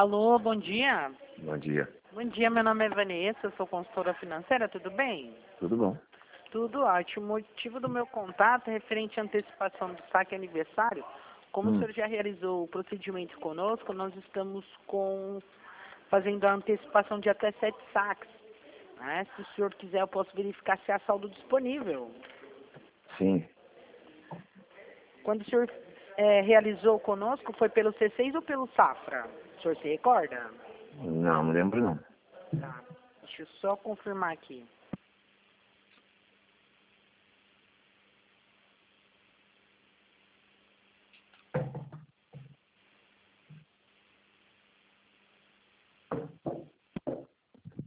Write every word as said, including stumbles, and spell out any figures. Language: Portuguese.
Alô, bom dia. Bom dia. Bom dia, meu nome é Vanessa, eu sou consultora financeira, tudo bem? Tudo bom? Tudo ótimo. O motivo do meu contato é referente à antecipação do saque aniversário. Como o Hum. senhor já realizou o procedimento conosco, nós estamos com fazendo a antecipação de até sete saques. Né? Se o senhor quiser, eu posso verificar se há saldo disponível. Sim. Quando o senhor é, realizou conosco, foi pelo C seis ou pelo Safra? O senhor se recorda? Não, não lembro não. Tá. Deixa eu só confirmar aqui.